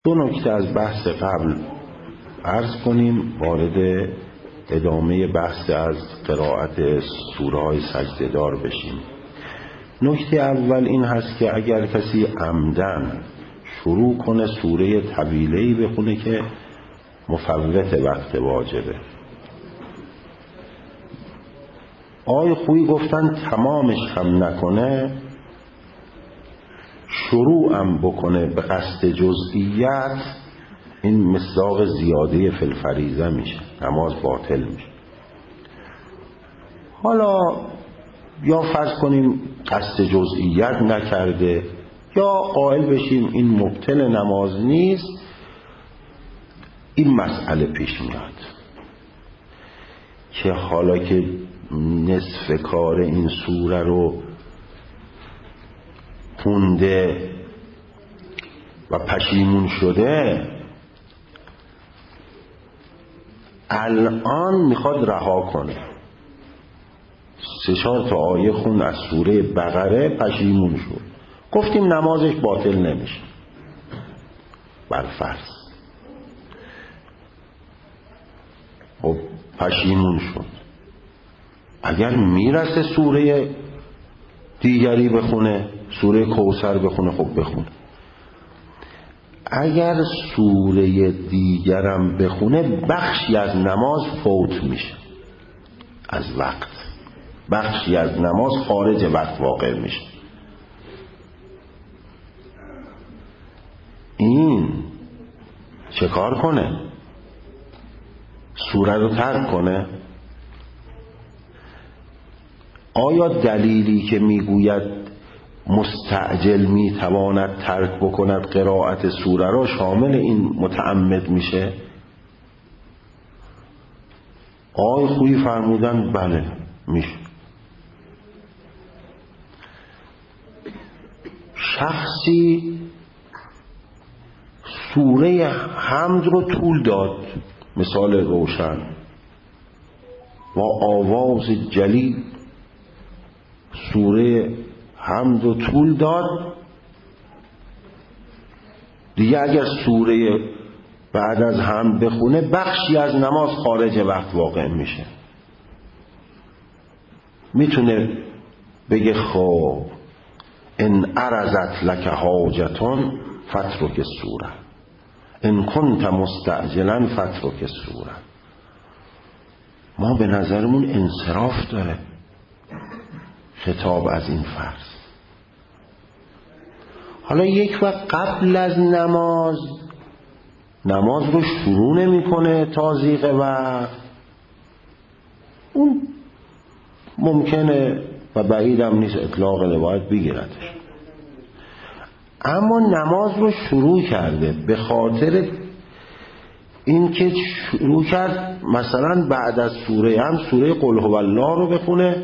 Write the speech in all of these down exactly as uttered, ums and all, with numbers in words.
دو نکته از بحث قبل عرض کنیم وارد ادامه بحث از قرائت سوره های سجده دار بشیم. نکته اول این هست که اگر کسی عمدن شروع کنه سوره طویله‌ای بخونه که مفوت وقت واجبه، آقای خویی گفتن تمامش هم نکنه، شروعم بکنه به قصد جزئیات، این مصداق زیاده فی الفریضه میشه، نماز باطل میشه. حالا یا فرض کنیم قصد جزئیات نکرده، یا قائل بشیم این مبطل نماز نیست، این مسئله پیش میاد که حالا که نصف کار این سوره رو خونده و پشیمون شده، الان میخواد رها کنه، سه چهار تا آیه خون از سوره بقره، پشیمون شد، گفتیم نمازش باطل نمیشه برفرض. خب پشیمون شد، اگر میرسه سوره دیگری بخونه، سوره کوثر بخونه، خب بخونه. اگر سوره دیگرم بخونه بخشی از نماز فوت میشه از وقت، بخشی از نماز خارج وقت واقع میشه. این چه کار کنه؟ سوره رو ترک کنه؟ آیا دلیلی که میگوید مستعجل میتواند ترک بکند قرائت سوره را شامل این متعمد میشه؟ آقای خویی فرمودن بله میشه. شخصی سوره حمد رو طول داد، مثال روشن، با آواز جلی سوره حمد رو طول داد، دیگه اگر سوره بعد از حمد بخونه بخشی از نماز خارج وقت واقع میشه. میتونه بگه خب ان عرضت لک حاجتون فترک السوره، ان کنت مستعجلا فترک السوره. ما به نظرمون انصراف داره خطاب از این فرض. حالا یک وقت قبل از نماز نماز رو شروع نمی کنه تازیق وقت، اون ممکنه و بعیدم نیست اطلاق روایت بگیردش، اما نماز رو شروع کرده به خاطر این که شروع کرد مثلا بعد از سوره هم سوره قل هو الله رو بخونه،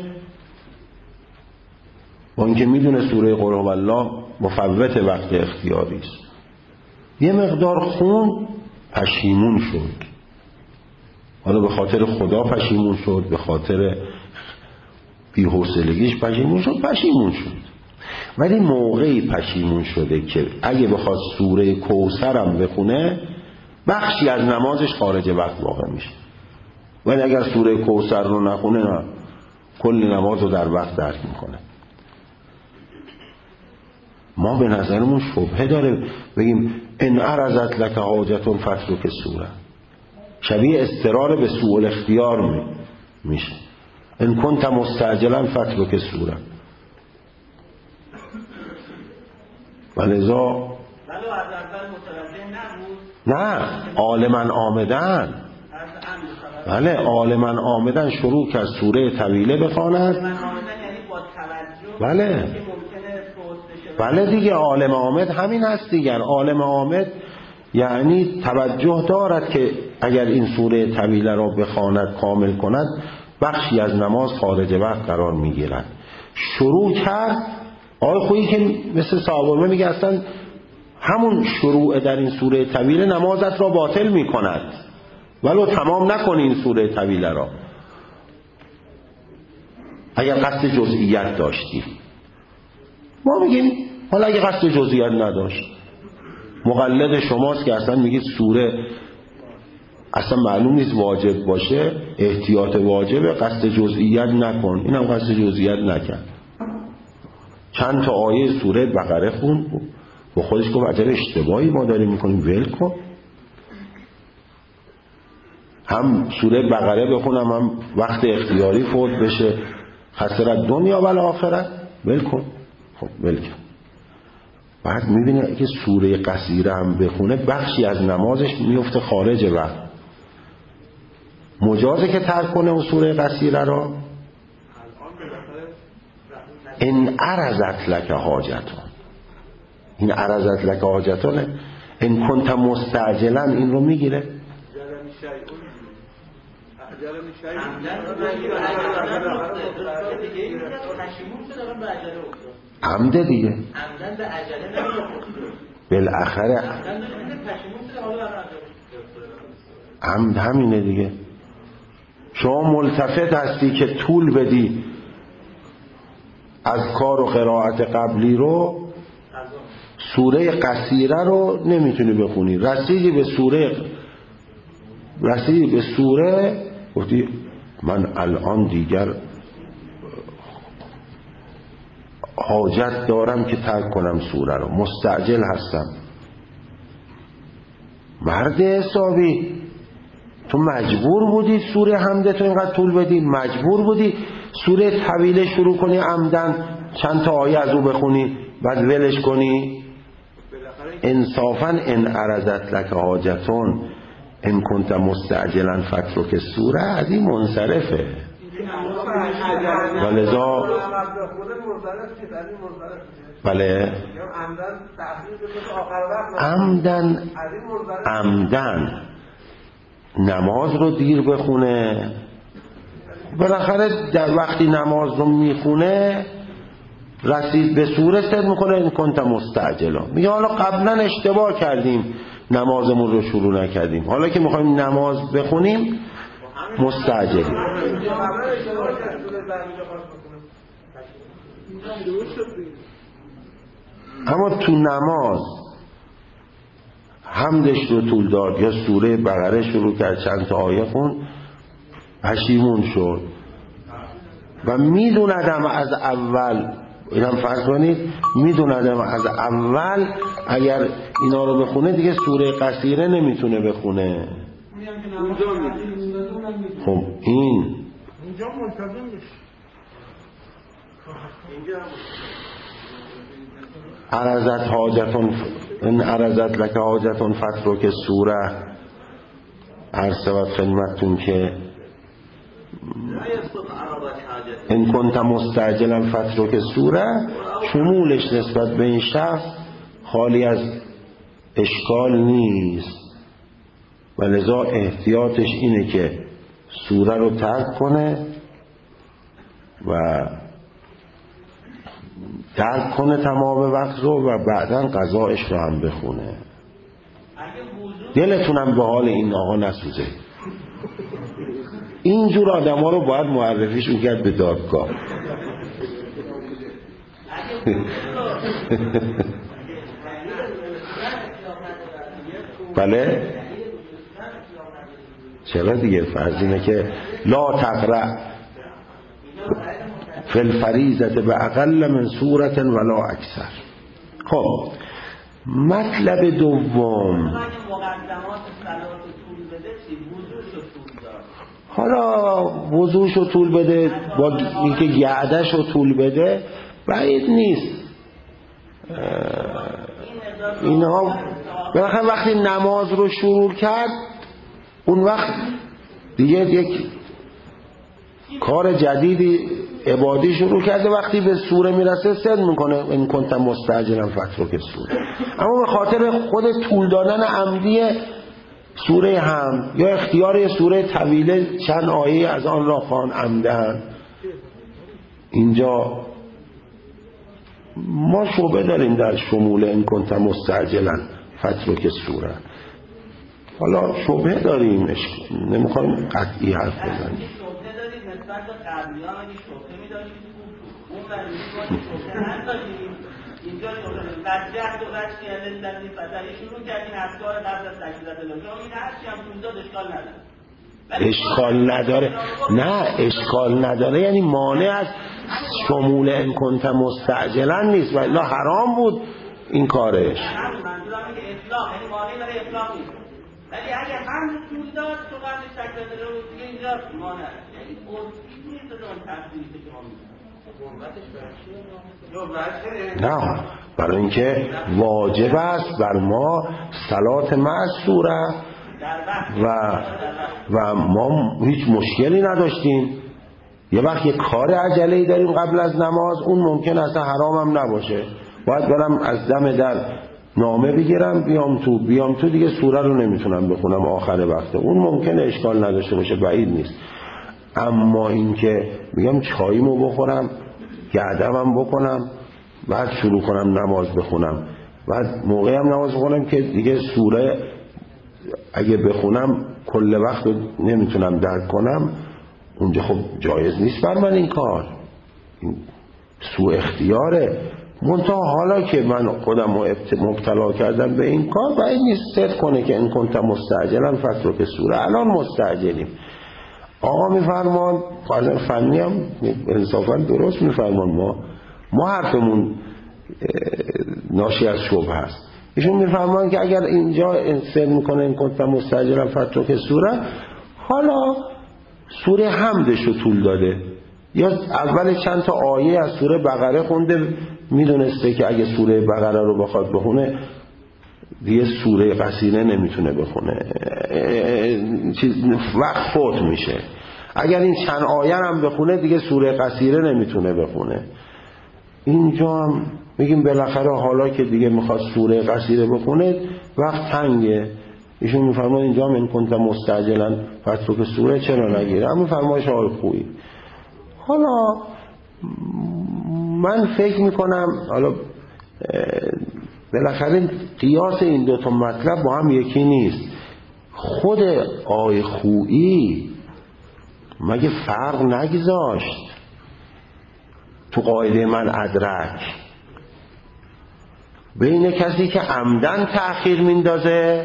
با اینکه میدونه سوره قل هو الله مفوت وقت اختیاری است، یه مقدار خون، پشیمون شد. حالا به خاطر خدا پشیمون شد، به خاطر بی‌حوصلگیش پشیمون شد، پشیمون شد. ولی موقعی پشیمون شده که اگه بخواد سوره کوثر هم بخونه بخشی از نمازش خارج وقت واقع میشه. ولی اگر سوره کوثر رو نخونه نه، کل نماز رو در وقت درک میکنه. ما به نظرمون شبهه داره بگیم ان عرضت لک حاجتون فترک السوره، شبیه استرار به سوء الاختیار می میشه. ان کنت مستعجلا فترک السوره، ولذا نه عالما عامدن، بله عالما عامدن شروع که از سوره طویله بخواند، بله بله دیگه عالم عامد همین هست دیگر. عالم عامد یعنی توجه دارد که اگر این سوره طویله را بخواند کامل کند بخشی از نماز خارج وقت قرار میگیرد. شروع کرد، آقای خویی که مثل صحابه میگه اصلا همون شروع در این سوره طویله نمازت را باطل میکند، ولو تمام نکنی این سوره طویله را اگر قصد جزئیات داشتی. ما میگیم حالا اگه قصد جزئیات نداشت مقلد شماست که اصلا میگید سوره اصلا معلوم نیست واجب باشه، احتیاط واجبه، قصد جزئیت نکن. اینم قصد جزئیت نکن، چند تا آیه سوره بقره خوند و خودش گفت عجب اشتباهی ما داریم میکنیم، ول کن. هم سوره بقره بخونم هم وقت اختیاری فوت بشه، خسرت دنیا و آخرت، ول کن. خب ول کن. بعد میبینه که سوره قصیره هم بخونه بخشی از نمازش میفته خارج وقت. مجازه که ترک کنه اون سوره قصیره را. ان عرضت لک حاجتون، این عرضت لک حاجتونه، ان کنت مستعجلا این رو میگیره. عمده دیگه، بالاخره عمد همینه دیگه. شما ملتفت هستی که طول بدی از کار و قرائت قبلی رو، سوره قصیره رو نمیتونی بخونی، رسیدی به سوره رسیدی به سوره گفتی من الان دیگر حاجت دارم که ترک کنم سوره رو، مستعجل هستم. مرد حسابی، تو مجبور بودی سوره حمد تو اینقدر طول بدی، مجبور بودی سوره طویله شروع کنی عمدن چند تا آیه از او بخونی بعد ولش کنی. انصافا ان عرضت لک حاجتون ان کنت مستعجلا فترک سوره از این منصرفه. ولذا بله عمدن عمدن نماز رو دیر بخونه، بالاخره در وقتی نماز رو میخونه رسید به سوره سد میکنه این کنت مستعجلا، میگه حالا قبلا اشتباه کردیم نمازمون رو شروع نکردیم، حالا که میخوایم نماز بخونیم مستعجلیم. اما تو نماز حمدش رو طول داد یا سوره بقره شروع کرد چند تا آیه خون، پشیمون شد و میدوندم از اول، اینم فرض کنید میدوندم از اول اگر اینا رو بخونه دیگه سوره قصیره نمیتونه بخونه. خب این اینجا منتظم میشه. عرضت حاجتون ان عرضت لک حاجتون فترک سوره، عرضت خدمتتون که ان کنت مستعجلا فترک سوره شمولش نسبت به این شخص خالی از اشکال نیست، و لذا احتیاطش اینه که سوره رو ترک کنه و ترک کنه تمام وقت رو و بعداً قضایش رو هم بخونه. دلتونم به حال این آقا نسوزه. اینجور آدم ها رو باید معرفیشون کرد به دادگاه. بله چرا دیگه، فرض اینه که لا تقرأ فی الفریضه به اقل من سورة ولا اکثر. خب مطلب دوم، حالا وضوشو طول بده با اینکه گعدهشو طول بده بعید نیست. اینها بالاخره وقتی نماز رو شروع کرد اون وقت دیگه یک کار جدیدی عبادی شروع کرده، وقتی به سوره میرسه سد میکنه این کنت مستعجلا فترک سوره. اما به خاطر خود طول دادن عمدی سوره هم یا اختیار سوره طویله چند آیه از آن را خوان عمدن، اینجا ما شبهه داریم در شمول این کنت مستعجلا فترک سوره. حالا شبهه داریم، نمیخوایم قطعی حرف بزنیم. اینجا شما قدر دو رشتی لذتی فتری شروع کردین افکار قبل از تجهیزات الله شما این هرچی هم تونداد اشکال نداره اشکال نداره نه اشکال نداره یعنی مانع از شمول ان کنت مستعجلا نیست و الا حرام بود این کارش. منظورم اینه که اطلاق یعنی مانع برای اطلاق نیست ولی اگه هم طول داد تو قبلش تجهیزات الله رو دیگه اینجا مانع یعنی اصلی نیست اون تفسیری که شما می‌کنید نه برای اینکه واجب است بر ما صلات معصوره و و ما هیچ مشکلی نداشتیم. یه وقت یه کار عجله‌ای داریم قبل از نماز اون ممکن اصلا حرام هم نباشه باید برم از دم در نامه بگیرم بیام تو بیام تو دیگه سوره رو نمیتونم بخونم آخر وقت اون ممکنه اشکال نداشته باشه بعید نیست. اما اینکه میگم چاییمو بخورم گردمم بکنم بعد شروع کنم نماز بخونم بعد موقعی هم نماز بخونم که دیگه سوره اگه بخونم کل وقت نمیتونم درک کنم اونجا خب جایز نیست بر من این کار این سوء اختیاره. منتها حالا که من خودم مبتلا کردم به این کار باید نیست صدق کنه که این کنت مستعجلا فترک سوره الان مستعجلیم. آقا میفرمان قانون فنی هم انصافا درست میفرمان ما ما حرفمون ناشی از شبه هست. ایشون میفرمان که اگر اینجا انصر میکنه این کنت مستعجلا فترک سوره حالا سوره حمدش رو طول داده یا اول چند تا آیه از سوره بقره خونده میدونسته که اگه سوره بقره رو بخواد بخونه دیگه سوره قصیره نمیتونه بخونه وقت فوت میشه اگر این چند آیه هم بخونه دیگه سوره قصیره نمیتونه بخونه. اینجا هم میگیم بالاخره حالا که دیگه میخواد سوره قصیره بخونه وقت تنگه ایشون میفرماید اینجا من کنت مستعجلا فترک سوره چرا نگیره هم میفرمایش آقای خویی. حالا من فکر میکنم حالا بالاخره قیاس این دو تا مطلب با هم یکی نیست. خود آقای خویی مگه فرق نگذاشت تو قاعده من ادرک بین کسی که عمدن تأخیر میندازه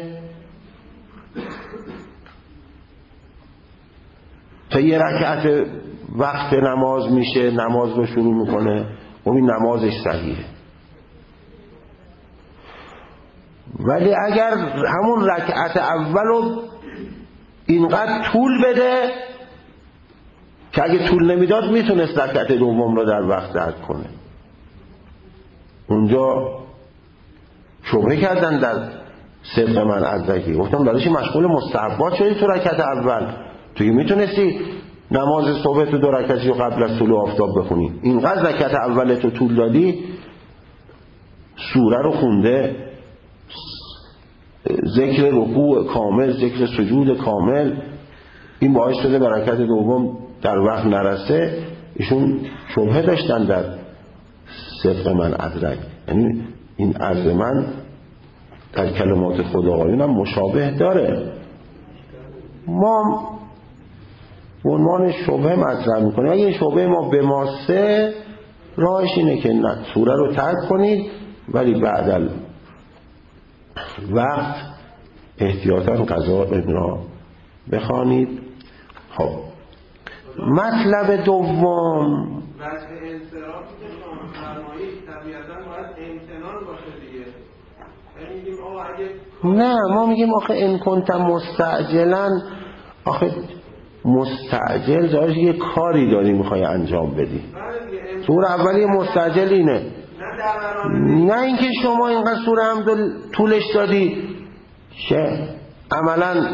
تا یه رکعت وقت نماز میشه نماز رو شروع میکنه و این نمازش صحیحه ولی اگر همون رکعت اولو اینقدر طول بده که اگه طول نمیداد میتونست رکعت دوم رو در وقت درک کنه اونجا شبهه کردن در صدق من ادرکی گفتم داداشی مشغول مستحبات شدی تو رکعت اول توی میتونستی نماز صبح تو دو رکعتی رو قبل از طلوع آفتاب بخونی اینقدر رکعت اول تو طول دادی سوره رو خونده ذکر رکوع کامل ذکر سجود کامل این باعث شده به رکعت دوم در وقت نرسه ایشون شبهه داشتن در صدق من ادرک یعنی این عرض من در کلمات خداوند هم مشابه داره. ما به عنوان شبهه مطرح میکنیم اگه شبهه ما به ماسه راهش اینه که نه سوره رو ترک کنید ولی بعد وقت احتیاطاً قضا را بخوانید. خب مطلب دوم وجه انصرافی که شما فرمایید طبیعتاً باید امتنان باشه دیگه یعنی میگیم آقا اگه نه ما میگیم آخه این کنت مستعجلا آخه مستعجل داری یه کاری داری میخوای انجام بدی سور اولی مستعجل اینه نه اینکه شما اینقدر سوره هم طولش دادی که عملا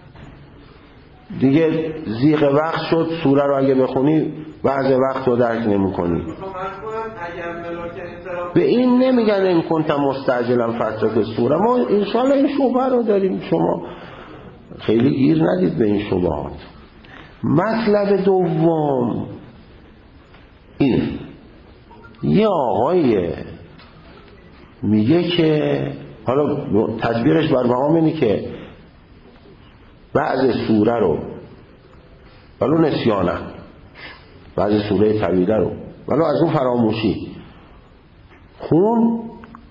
دیگه زیغ وقت شد سوره رو اگه بخونی بعض وقت رو درک نمی کنی به این نمیگن این کنت مستعجلا فترک سوره. ما انشاءالله این شبه رو داریم شما خیلی گیر ندید به این شبهات. مطلب دوم این یه آقای میگه که حالا تدبیرش بر مقام اینه که بعض سوره رو ولو نسیانه بعض سوره طویله رو ولو از اون فراموشی خون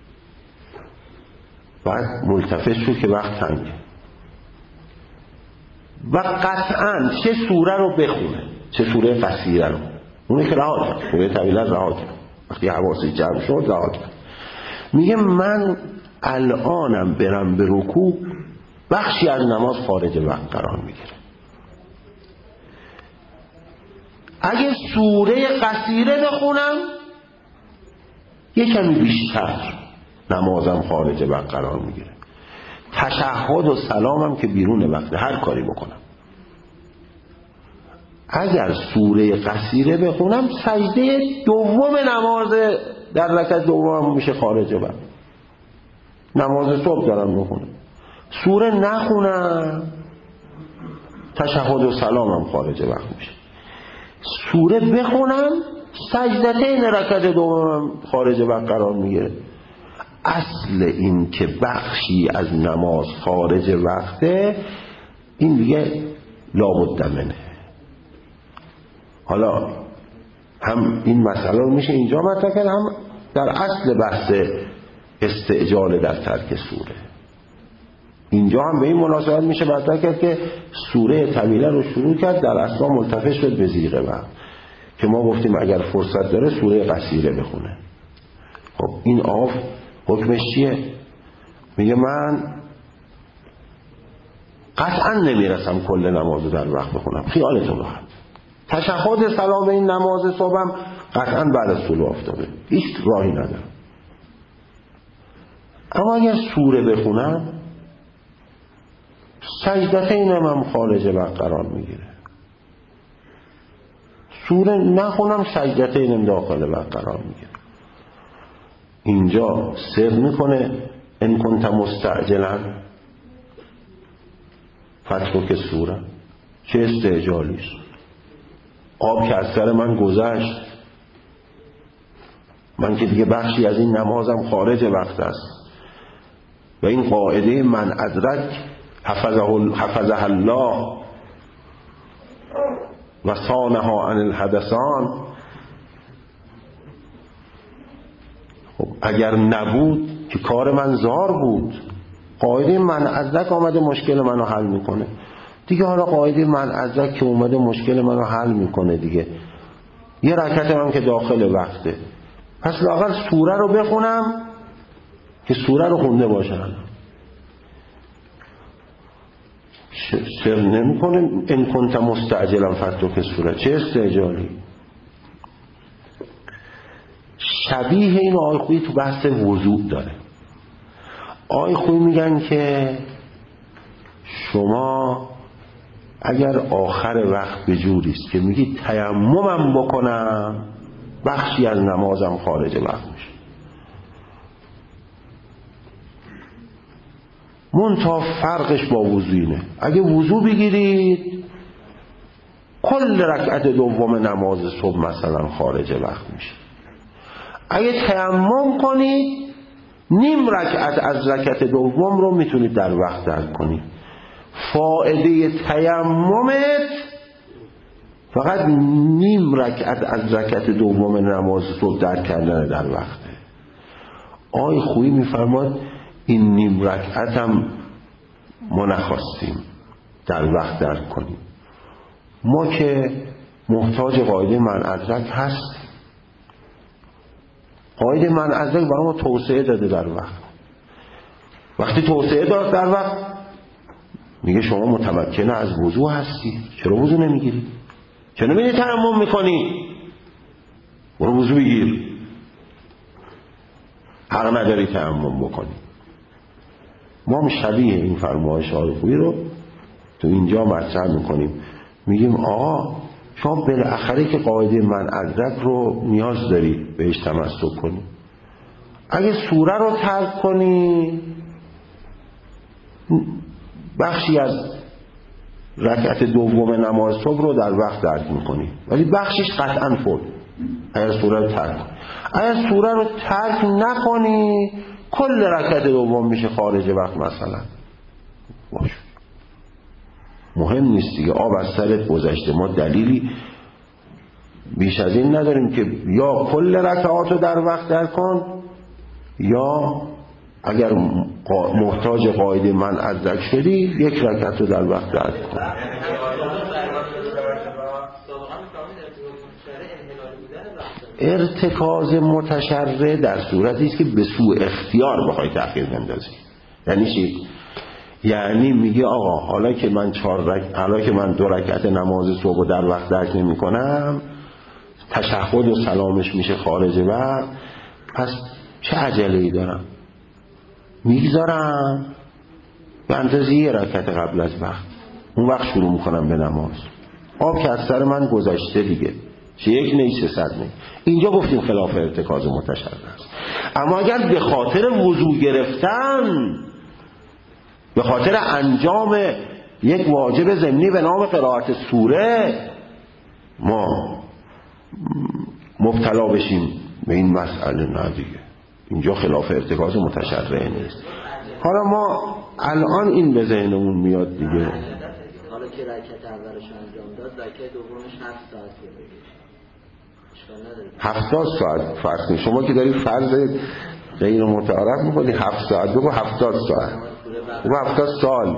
بعد ملتفت شد که وقت تنگه و قطعا چه سوره رو بخونه، چه سوره قصیره رو، اونه که رها کرد، سوره طویله رها کرد، وقتی حواسی جمع شد رها کرد. میگه من الانم برم به رکوع بخشی از نماز خارج وقت قرار میگیره. اگه سوره قصیره بخونم یه کمی بیشتر نمازم خارج وقت قرار میگیره. تشهد و سلامم که بیرون وقت، هر کاری بکنم. اگر سوره قصیره بخونم سجده دوم نماز در رکعت دوم میشه خارج وقت، نماز صبح دارم میخونم. سوره نخونم تشهد و سلامم خارج وقت میشه. سوره بخونم سجدتین رکعت دوم خارج وقت قرار میگیره. اصل این که بخشی از نماز خارج وقته این دیگه لابد منه. حالا هم این مسئله رو میشه اینجا مطرح کرد، هم در اصل بحث استعجال در ترک سوره اینجا هم به این مناسبت میشه مطرح کرد که سوره طویله رو شروع کرد، در اصلا ملتفت شد به زیغ وقت که ما گفتیم اگر فرصت داره سوره قصیره بخونه. خب این آف حکمش چیه؟ میگه من قطعا نمیرسم کل نمازو در وقت بخونم، خیالتون راحت. تشهد سلام این نماز صبحم قطعا بعد از طلوع آفتابه، هیچ راهی ندارم. اما اگر سوره بخونم سجدتین هم خارج وقت قرار میگیره. سوره نخونم سجدتین هم داخل وقت قرار میگیره. اینجا سر میکنه ان کنت مستعجلا فترک سوره، چه استعجالیست، آب که از سر من گذشت، من که دیگه بخشی از این نمازم خارج وقت است. و این قاعده من ادرک حفظه, حفظه الله و صانها عن الحدثان. خب اگر نبود که کار من زار بود، قاعده من ادرک آمده مشکل منو حل میکنه دیگه. حالا قاعده من ادرک که اومده مشکل منو حل میکنه دیگه، یه رکعت هم که داخل وقته، پس لااقل سوره رو بخونم که سوره رو خونده باشم. سر نمیکنه ان کنت مستعجلا فترک سوره، چه استعجالی. شبیه این آقای خویی تو بحث وضوء داره. آقای خویی میگن که شما اگر آخر وقت به جوریست که میگی تیممم بکنم بخشی از نمازم خارج وقت میشه. منتها فرقش با وضوینه. اگه وضو بگیرید کل رکعت دوم نماز صبح مثلا خارج وقت میشه. اگه تیمم کنید نیم رکعت از رکعت دوم رو میتونید در وقت درک کنید. فائده تیممت فقط نیم رکعت از رکعت دوم نماز صبح درک کردن در وقته. آقای خویی میفرماد این نیم رکعت هم ما نخواستیم در وقت درک کنیم، ما که محتاج قاعده من ادرک هستیم. قاعده من ادرک برای ما توسعه داده در وقت. وقتی توسعه داد در وقت میگه شما متمکن از وضو هستی، چرا وضو نمیگیری؟ چرا نمیدی تیمم میکنی؟ برو وضو بگیر. حق نداری تیمم بکنی. ما هم شبیه این فرمایش آقای خویی رو تو اینجا مطرح میکنیم. میگیم آقا شما بالاخره که قاعده من ادرک رو نیاز داری بهش تمسک کنی. اگه سوره رو ترک کنی بخشی از رکعت دوم نماز صبح رو در وقت درک میکنی، ولی بخشش قطعا فوت. اگر سوره رو ترک کنی، اگر سوره رو ترک نکنی کل رکعت دوم میشه خارج وقت مثلا. باش مهم نیست دیگه، آب از سرت گذشته. ما دلیلی بیش از این نداریم که یا کل رکعات رو در وقت درک کن یا اگر محتاج قاعده من ادرک شدی یک رکعت رو در وقت درک کن. ارتکاز متشرع در صورتی است که به سوء اختیار بخوای تأخیر بندازی. یعنی چی؟ یعنی میگه آقا حالا که من چهار رک... حالا که من دو رکعت نماز صبح در وقت درک نمی کنم، تشهد و سلامش میشه خارج وقت، پس چه عجله‌ای دارم؟ میگذارم به اندازه یه رکعت قبل از وقت، اون وقت شروع میکنم به نماز. آب که از سر من گذشته دیگه، چه یک نیست صد نه. اینجا گفتیم خلاف ارتکاز متشرع است. اما اگر به خاطر وضو گرفتن، به خاطر انجام یک واجب ضمنی به نام قرائت سوره ما مبتلا بشیم به این مسئله، نه دیگه، اینجا خلاف ارتکاز متشرع نیست. حالا ما الان این به ذهنمون میاد دیگه، حالا که رکعت اولش انجام داد، رکعت دومش هفت ساعت بگیره، اشکال نداره. هفتاد ساعت فرض کنید، شما که دارید فرض غیر متعارف میکنید هفت ساعت، بگو هفتاد ساعت، بگو هفتاد سال.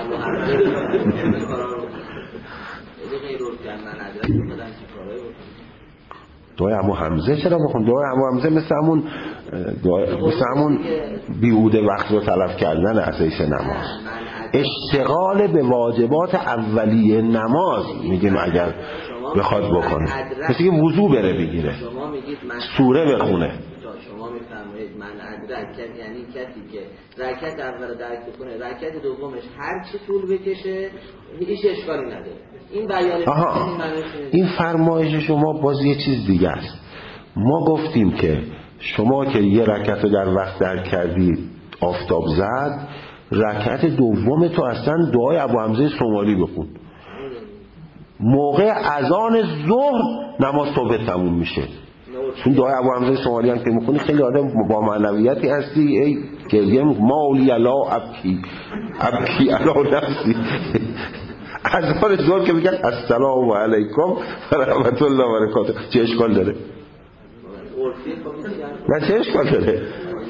دعای عمو حمزه چرا بخون؟ دعای عمو حمزه مثل همون مثل همون بیهوده وقت رو تلف کردن اساس نماز، اشتغال به واجبات اولیه نماز میگیم اگر بخواد بکنه، مثل که وضو بره بگیره، سوره بخونه. شما میفرمایید من ادرک، یعنی کسی که رکعت اول درک بکنه، رکعت دومش هر چی طول بکشه هیچ اشکالی نداره. این بیان آها. این فرمایش شما باز یه چیز دیگه است. ما گفتیم که شما که یه رکعت رو در وقت درک کردی آفتاب زد، رکعت دوم تو اصلا دعای ابو حمزه سومالی بخون، موقع اذان ظهر نماز صبح تموم میشه. چون دعای ابو حمزه سومالی هم که میخونی خیلی آدم با معنویتی هستی، ای گریه مالی الا ابکی ابکی الا نفسی. اذان ظهر که میگن السلام علیکم و رحمت الله و برکاته، چه اشکال داره؟ نه چه اشکال داره؟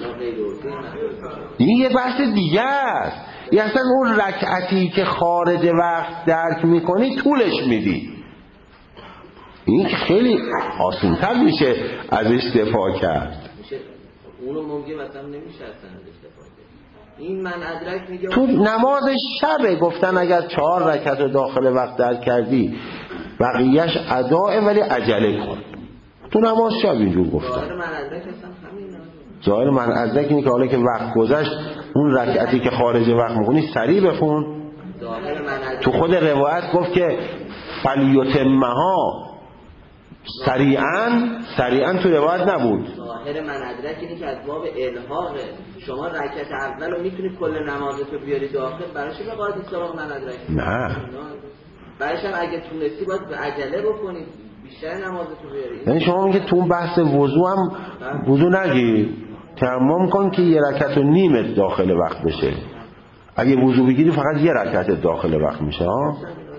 این یه بحث دیگه است. این اصلا اون رکعتی که خارج وقت درک میکنی طولش میدی، این که خیلی آسان‌تر میشه ازش دفاع کرد. اونو ممکن مثلا نمیشه اصلا ازش دفاع کرد. این من ادرک میگم تو نماز شبه گفتن اگر چهار رکعت داخل وقت درک کردی بقیهش اداء ولی عجله کن. تو نماز شب اینجور گفتن. ظاهر من ادرک اصلا همینه. ظاهر من ادرک اینه که حالا که وقت گذشت اون رکعتی که خارج وقت میخونی سریع بخون. تو خود روایت گفت که فلیتمها سریعا، سریعا تو روایت نبود. ظاهر من ادرک اینه که از باب الحاقه، شما رکعت اول رو میتونی کل نمازتو بیاری داخل، برای چی به قاعده سراغ من ادرک؟ نه، برایش هم اگه تونستی باید به عجله بکنی بیشتر نمازتو بیاری. یعنی شما میگه تو اون بحث وضو هم وضو نگیر، تمام کن که یه رکعت و نیمت داخل وقت بشه. اگه وضو بگیری فقط یه رکعت داخل وقت میشه ها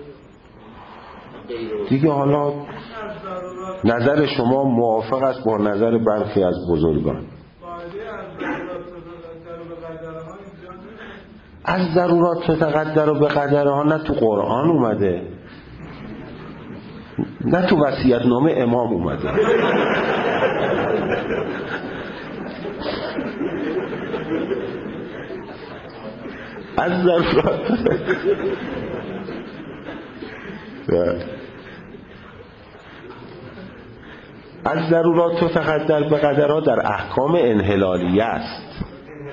دیگه. حالا نظر شما موافق است با نظر برخی از بزرگان. از ضرورات تقدر و به قدرها نه تو قرآن اومده نه تو وصیت‌نامه امام اومده. از ضرورات از ضرورات تقدر به قدرها در احکام انحلالیه است.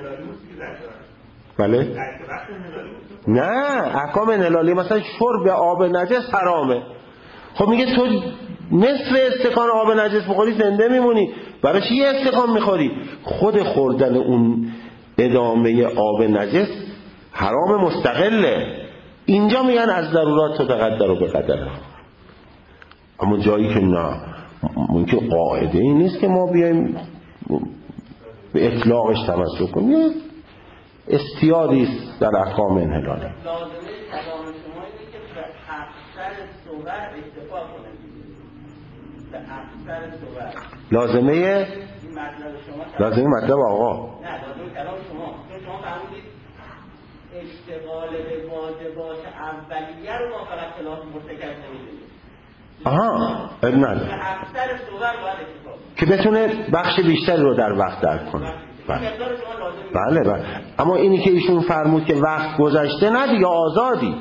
بله؟ نه، احکام انحلالیه مثلا شرب آب نجس حرامه. خب میگه تو نصف استکان آب نجس بخوری زنده میمونی، برای چی یه استکان میخوری؟ خود خوردن اون ادامه آب نجس حرام مستقله. اینجا میگن از ضرورات تقدر به قدرها. اما جایی که نه، ممکن قاعده این نیست که ما بیایم به اطلاقش تمسک کنیم، یه استیادی است در احکام انحلالی. لازمه کلام شما اینه که به اکثر صور اتفاق کنه، به اکثر صور لازمه یعنی مطلب شما لازم مطلب آقا نه لازم کلام شما چون شما فرمودید اشتغال به واجبات اولیه رو با فقط خلاف مرتکب نمی‌دونید. آها ابن اکثر صور باید اتفاق که بتونه بخش بیشتری رو در وقت درک کنه. بله. بله بله اما اینی که ایشون فرمود که وقت گذشته نه دیگه آزادی.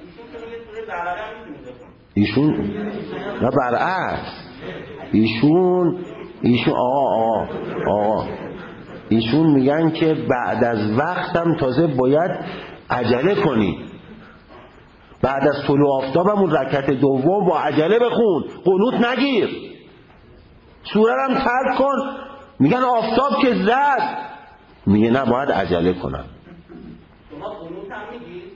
ایشون نه برعکس ایشون ایشون آقا آقا آقا ایشون میگن که بعد از وقتم تازه باید عجله کنی. بعد از طلوع آفتاب همون رکعت دوم با عجله بخون، قنوت نگیر، سوره رو هم ترک کن. میگن آفتاب که زد، میگه نه باید عجله کنم. شما قنوت هم میگید؟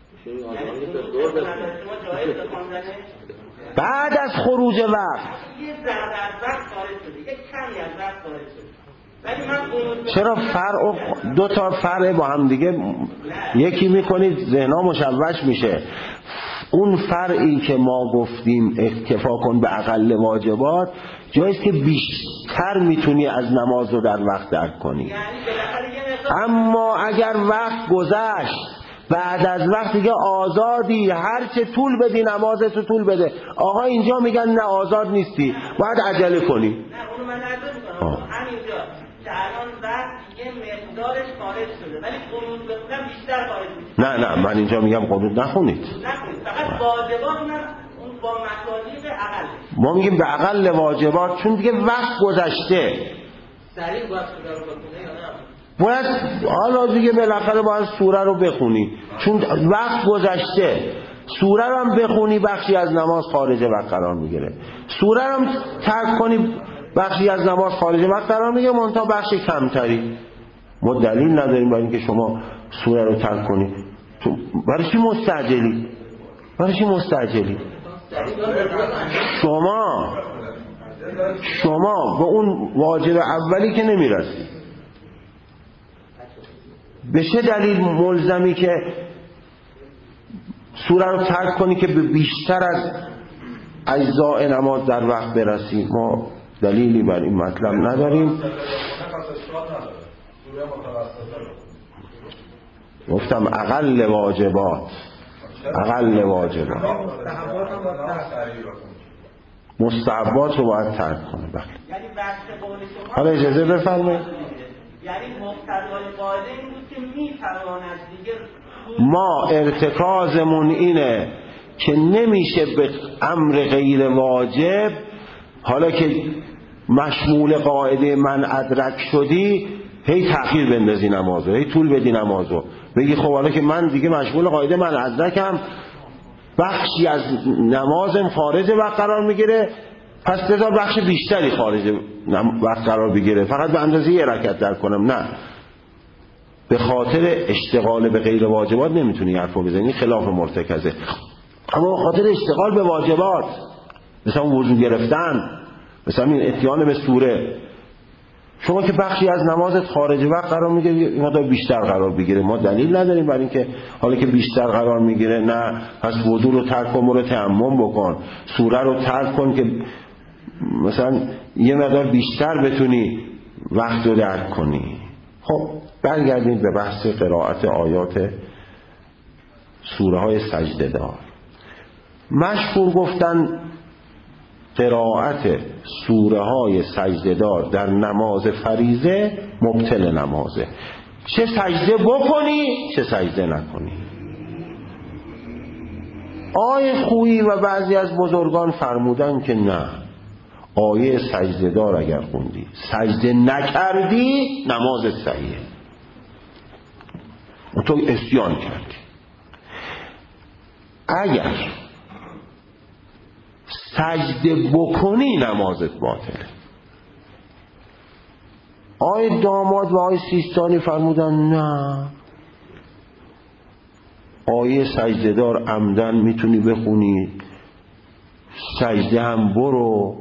بعد از خروج وقت یه ذره از وقت خارج شده، یه کمی از وقت خارج شده. ولی من قنوت چرا فرق دو تا فرق با هم دیگه یکی میکنید ذهن‌ها مشوش میشه. اون فرعی که ما گفتیم اکتفا کن به اقل واجبات، جاییست که بیشتر میتونی از نماز رو در وقت درک کنی. اما اگر وقت گذشت بعد از وقت دیگه آزادی، هر چه طول بدی نمازتو طول بده. آقا اینجا میگن نه آزاد نیستی، باید عجله کنی. نه اونو من عجله میکنم. همینجا که الان وقت یه مقدارش خارج شده ولی قنوت بخونم بیشتر خارج میشه. نه نه من اینجا میگم قنوت نخونید. نخونید. فقط واجبات اون با مطالب اقل. ما میگیم به اقل واجبات چون دیگه وقت گذشته. سریع باید سوره رو بخونه یا نه؟ باید حالا دیگه بالاخره باید سوره رو بخونی چون وقت گذشته. سوره رو هم بخونی بخشی از نماز خارج وقت قرار میگیره، سوره رو هم ترک کنی بخشی از نماز خارج وقت قرار میگیره، منتها بخش کمتری. ما دلیل نداریم برای اینکه شما سوره رو ترک کنی. تو برای چی مستعجلی؟ برای چی مستعجلی؟ شما شما به اون واجب اولی که نمیرسی، به چه دلیل ملزمی که سوره رو ترک کنی که به بیشتر از اجزاء نماز در وقت برسی؟ ما دلیلی بر این مطلب نداریم. گفتم اقل واجبات اقل واجبات مستحبات رو باید ترک کنه. بله. یعنی بحث قول شما حالا اجازه بفرمایید. یعنی مقتضای قاعده این بود که میتواند دیگه ما ارتکازمون اینه که نمیشه به امر غیر واجب، حالا که مشمول قاعده من ادرک شدی، هی تأخیر بندازی نمازو، هی طول بدی نمازو، بگی خب حالا که من دیگه مشمول قاعده من ادرکم، بخشی از نمازم خارج وقت قرار میگیره، پس بذار بخش بیشتری خارج وقت قرار بگیره، فقط به اندازه یه رکعت در کنم. نه، به خاطر اشتغال به غیر واجبات نمیتونی حرفو بزنی، خلاف مرتکزه. اما به خاطر اشتغال به واجبات، مثلا وضو گرفتن، مثلا این اتیان به سوره، شما که بخشی از نمازت خارج وقت قرار میگیره، این مقدار بیشتر قرار بگیره، ما دلیل نداریم برای اینکه حالا که بیشتر قرار میگیره نه پس وضو رو ترک کن، رو تیمم بکن، سوره رو ترک کن که مثلا یه مقدار بیشتر بتونی وقت رو درک کنی. خب برگردیم به بحث قرائت آیات سوره های سجده دار. مشهور گفتن قرائت سوره های سجده دار در نماز فریضه مبطل نمازه، چه سجده بکنی چه سجده نکنی. آیه خویی و بعضی از بزرگان فرمودن که نه، آیه سجده دار اگر خوندی سجده نکردی نمازت صحیحه، تو عصیان کردی. اگر سجده بکنی نمازت باطله. آیه داماد و آیه سیستانی فرمودن نه، آیه سجده دار عمدن میتونی بخونی، سجده هم برو،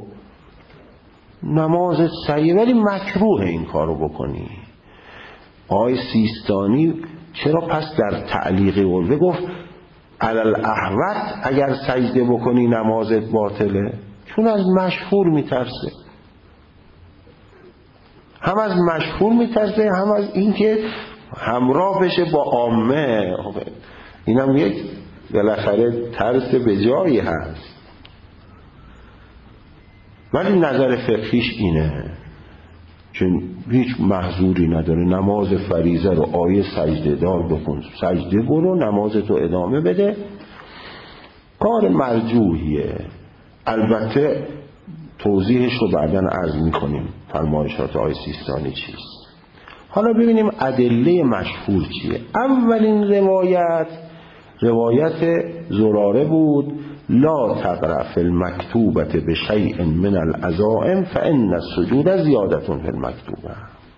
نمازت صحیحه، ولی مکروه این کارو بکنی. آیه سیستانی چرا پس در تعلیق قلبه گفت علل احوت اگر سجده بکنی نمازت باطله؟ چون از مشهور میترسه. هم از مشهور میترسه، هم از اینکه همراه بشه با عامه. اینم یک بالاخره ترس به جایی هست. ولی نظر فقهیش اینه چون هیچ محظوری نداره، نماز فریضه رو آیه سجده دار بکن، سجده برو، نمازتو ادامه بده، کار مرجوحیه. البته توضیحش رو بعداً عرض میکنیم فرمایشات آیه سیستانی چیست. حالا ببینیم ادله مشهور چیه. اولین روایت روایت زراره بود: لا تقرأ فی المکتوبة بشیء من العزائم فإن السجود زیادة فی المکتوبة.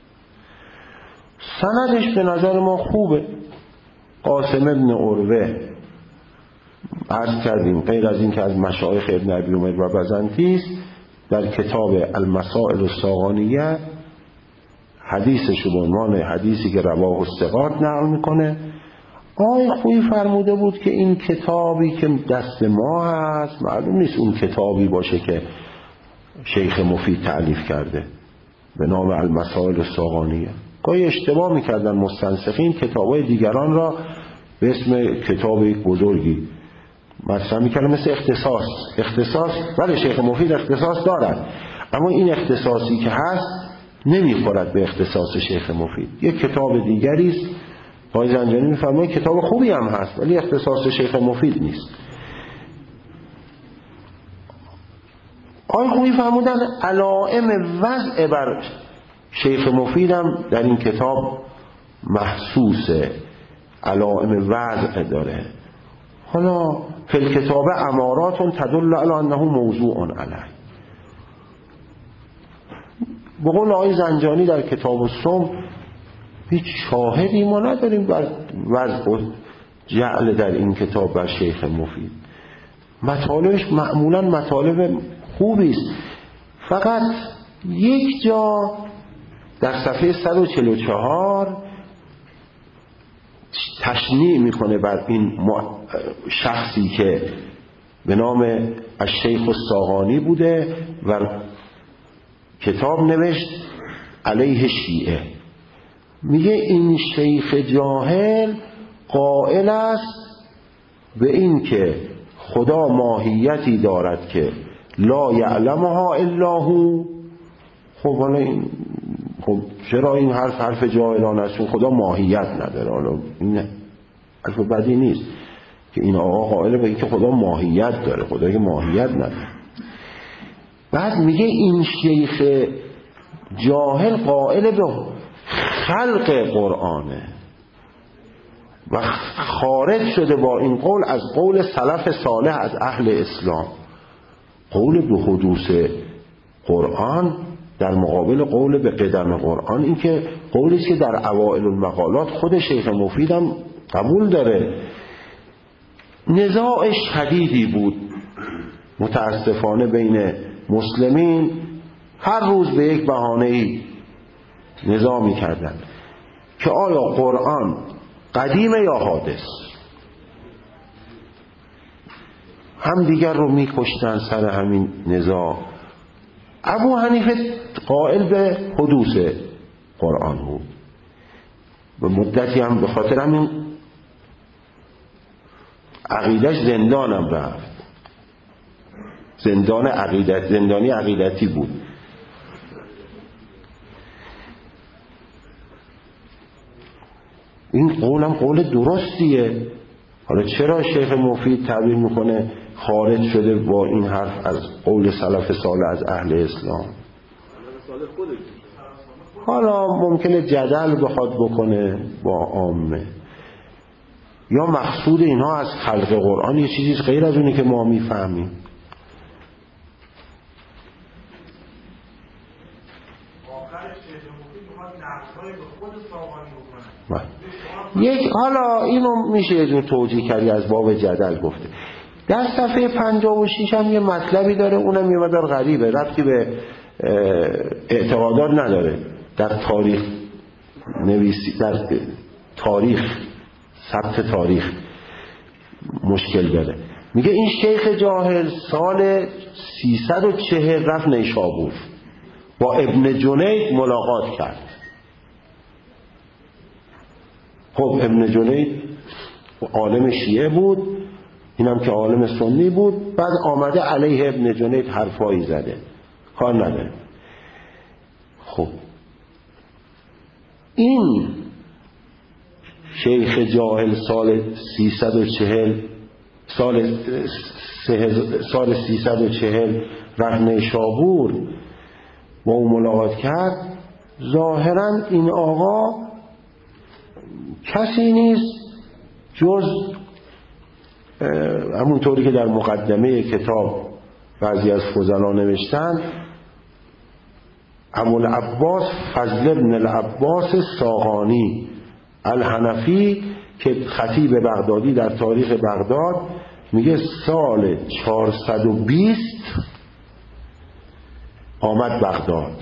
سندش به نظر ما خوبه. قاسم ابن عروه عرض کردیم غیر از این که از مشایخ ابن ابی عمر و بزنطی است، در کتاب المسائل الصاغانیه حدیثش به عنوان حدیثی که رواه الثقات نقل میکنه. آقای خویی فرموده بود که این کتابی که دست ما هست معلوم نیست اون کتابی باشه که شیخ مفید تألیف کرده به نام المسائل الصاغانیه. گاهی اشتباه میکردن مستنسخین کتابای دیگران را به اسم کتاب یک بزرگی مطرح میکردن، مثل اختصاص. اختصاص ولی شیخ مفید اختصاص دارد، اما این اختصاصی که هست نمیخورد به اختصاص شیخ مفید. یک کتاب دیگری است. آقای زنجانی میفرماید کتاب خوبی هم هست ولی اختصاص شیخ مفید نیست. آقای خویی فرمودن علائم وضع بر شیخ مفید هم در این کتاب محسوسه، علائم وضع داره. حالا فی الکتاب امارات تدل علی انه موضوع علیه. به قول آقای زنجانی در کتاب الصوم هیچ شاهدی ما نداریم بر وضع و جعل در این کتاب بر شیخ مفید. مطالبش معمولا مطالب خوبی است. فقط یک جا در صفحه صد و چهل و چهار تشنیع میکنه بر این شخصی که به نام الشیخ الصاغانی بوده و کتاب نوشت علیه شیعه. میگه این شیخ جاهل قائل است به این که خدا ماهیتی دارد که لا یعلمها الا هو. خب حالا این خب چرا این حرف حرف جاهلانه است؟ خدا ماهیت نداره. حالا این حرف بدی نیست که این آقا قائل به این که خدا ماهیت داره، خدا که ماهیت نداره. بعد میگه این شیخ جاهل قائل به خلق قرآنه و خارج شده با این قول از قول سلف صالح از اهل اسلام. قول به حدوث قرآن در مقابل قول به قدم قرآن، این که قولی که در اوائل المقالات خود شیخ مفیدم قبول داره. نزاع شدیدی بود متاسفانه بین مسلمین، هر روز به یک بهانه‌ای نزاع می‌کردن که آیا قرآن قدیمه یا حادث. هم دیگر رو می‌کشتن سر همین نزاع. ابو حنیفه قائل به حدوث قرآن بود، به مدتی هم به خاطر همین عقیدش زندانم رفت، زندان عقیدت زندانی عقیدتی بود. این قولم قول درستیه. حالا چرا شیخ مفید تعبیر میکنه خارج شده با این حرف از قول سلف صالح از اهل اسلام؟ حالا ممکنه جدل بخواد بکنه با عامه، یا مقصود اینها از خلق قرآن یه چیزی غیر از اونی که ما میفهمیم. یک حالا اینو میشه یه جور توجیه کردی از باب جدل گفته. در صفحه پنجاه و شش هم یه مطلبی داره، اونم یه مقدار غریبه، ربطی به اعتقادات نداره. در تاریخ نویسی، در تاریخ ثبت تاریخ مشکل داره. میگه این شیخ جاهل سال سیصد و چهل رفت نیشابور، با ابن جنید ملاقات کرد. خب ابن جنید عالم شیعه بود، اینم که عالم سنی بود، بعد آمده علیه ابن جنید حرفایی زده، کار نداره. خب این شیخ جاهل سال سیصد و چهل سال سال سیصد و چهل رفت نیشابور با اون ملاقات کرد. ظاهرا این آقا کسی نیست جز همونطوری که در مقدمه کتاب بعضی از فضلا نوشتن، ابوالعباس فضل بن العباس ساغانی الحنفی که خطیب بغدادی در تاریخ بغداد میگه سال چهارصد و بیست آمد بغداد.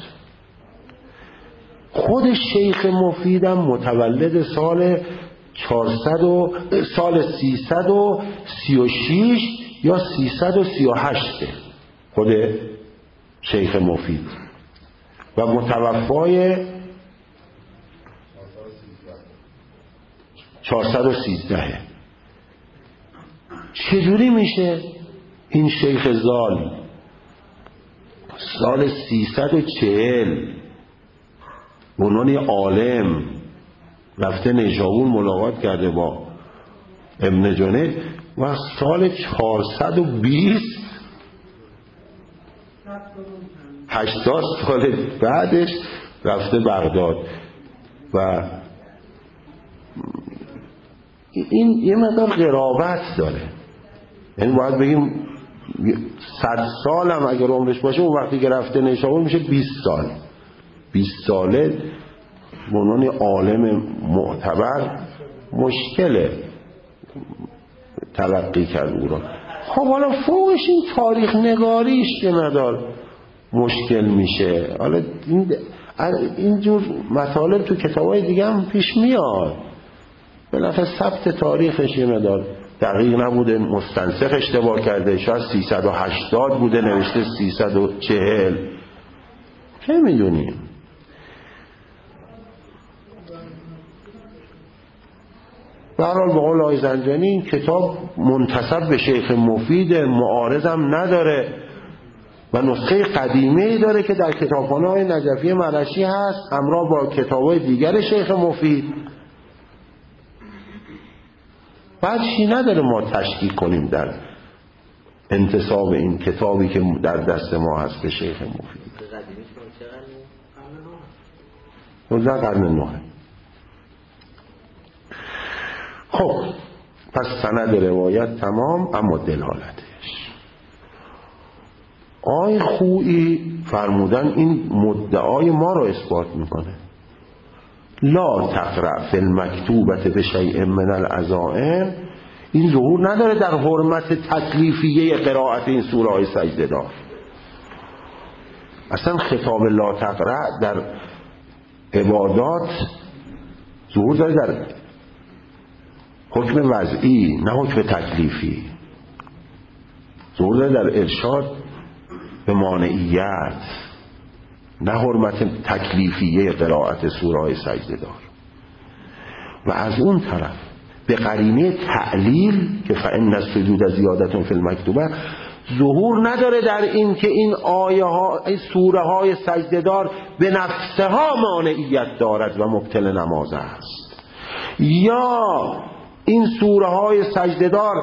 خود شیخ مفیدم متولد سال چهارصد و سال سیصد و سی و شش یا سیصد و سی و هشت خود شیخ مفید و متوفای چهارصد و سیزده. چجوری میشه این شیخ زال سال سیصد و چهل عنوان عالم رفته نیشابور ملاقات کرده با ابن جنید و سال چهارصد و بیست هشتاد سال بعدش رفته بغداد؟ و این یه مقدار قرابت داره، یعنی باید بگیم صد سال هم اگر عمرش باشه اون وقتی که رفته نیشابور میشه بیست سال. بیست ساله به عنوان عالم معتبر مشکله تلقی کرد او را. خب حالا فوقش این تاریخ نگاریش که ندار مشکل میشه. حالا این اینجور مطالب تو کتابای دیگه هم پیش میاد، بالاخره ثبت تاریخش یه مقدار دقیق نبوده، مستنسخ اشتباه کرده، شاید سیصد و هشتاد بوده نوشته سیصد و چهل، چه میدونیم. به هر حال به قول آقای زنجانی این کتاب منتسب به شیخ مفید، معارضم نداره و نسخه قدیمی داره که در کتابخانه های نجفی مرشی هست همراه با کتابای دیگر شیخ مفید. بعدشی نداره ما تشکیک کنیم در انتساب این کتابی که در دست ما هست به شیخ مفید. نوزده قرن نوه. خب پس سند روایت تمام، اما دلالتش آی خویی فرمودن این مدعای ما رو اثبات میکنه. لا تقرأ فی المکتوبة بشیء من العزائم، این ظهور نداره در حرمت تکلیفیه قرائت این سوره های سجده دار. اصلا خطاب لا تقرأ در عبادات ظهور داره در حکم وضعی نه حکم تکلیفی، ظهور داره در ارشاد به مانعیت نه حرمت تکلیفیه قرائت سوره های سجده دار. و از اون طرف به قرینه تعلیل که فإن السجود زیادة فی المکتوبه ظهور نداره در این که این آیه ها این سوره های سجده دار به نفسها مانعیت دارد و مبطل نماز است، یا این سوره های سجده دار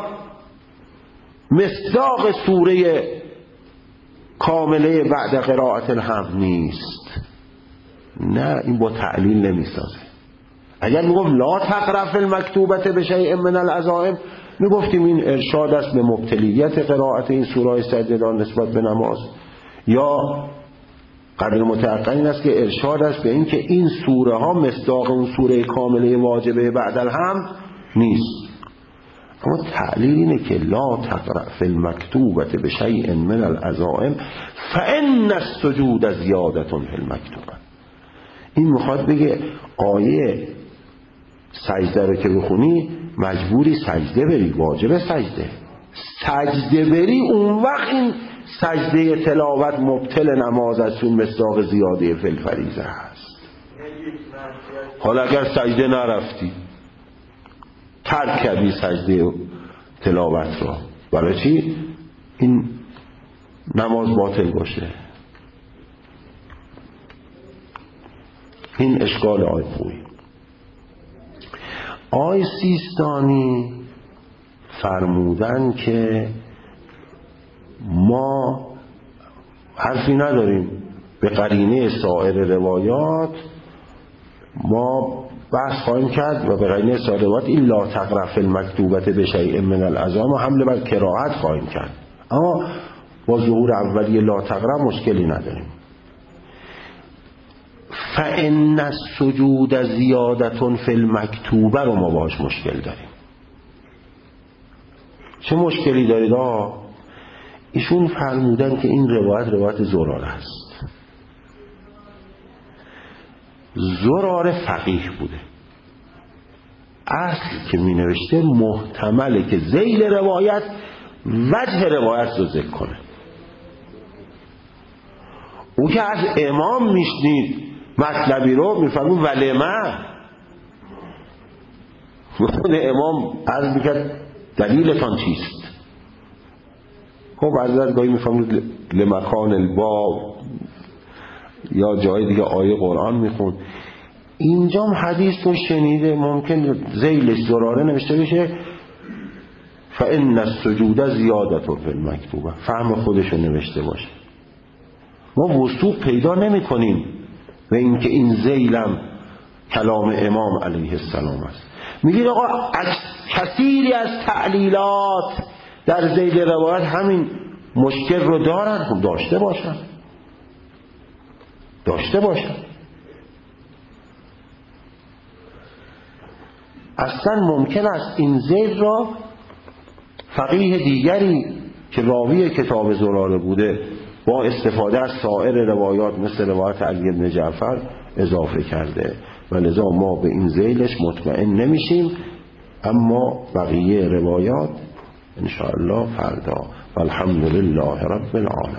مصداق سوره کامله بعد قرائت الحمد نیست. نه، این با تعلیل نمیسازه. اگر میگفت لا تقرأ فی المکتوبة بشیء من العزائم میگفتیم این ارشاد است به مبتلیت قرائت این سوره سجده دار نسبت به نماز، یا قدر متعقل این است که ارشاد است به این که این سوره ها مصداق اون سوره کامله واجبه بعد الحمد نیست. اما تعلیل اینه که لا تقرأ فی المکتوبة بشیء من العزائم فإن السجود زیادة فی المکتوبة. این میخواد بگه آیه سجده رو که بخونی مجبوری سجده بری، واجب سجده سجده بری، اون وقت این سجده تلاوت مبطل نماز است چون مصداق زیاده فی الفریضه است. حالا اگر سجده نرفتی ترک کردی سجده تلاوت را، برای چی؟ این نماز باطل باشه. این اشکال آی خوی. آی سیستانی فرمودن که ما حرفی نداریم به قرینه سایر روایات، ما بحث خواهیم کرد و به قرینه سایر روایات این لا تقرأ فی المکتوبة بشیء من الاذان و حمله بر کراهت خواهیم کرد، اما با ظهور اولیه لا تقرأ مشکلی نداریم. فإن السجود زیادة فی المکتوبة رو ما باش مشکل داریم. چه مشکلی دارید؟ آه ایشون فرمودن که این روایت روایت زراره است. زراره فقیه بوده، اصل که می نوشته محتمله که ذیل روایت وجه روایت رو ذکر کنه. او که از امام میشنید مطلبی رو میفهمون ولمه خود امام عرض میکرد دلیلتان چیست؟ خب از در گاهی میفهمون لمکان الباب یا جای دیگه آیه قرآن میخون. اینجام حدیث رو شنیده، ممکن ذیلش زراره نوشته بشه فإن السجود زیادة فی المکتوبة، فهم خودشو نوشته باشه. ما وثوق پیدا نمی کنیم و اینکه این ذیلم کلام امام علیه السلام است. میگید آقا کثیری از تعلیلات در ذیل روایت همین مشکل رو دارن. خب داشته باشن داشته باشن اصلا ممکن است این ذیل را فقیه دیگری که راوی کتاب زراره بوده با استفاده از سایر روایات مثل روایت علی بن جعفر اضافه کرده و لذا ما به این ذیلش مطمئن نمیشیم، اما بقیه روایات انشاءالله فردا. والحمد لله رب العالمین.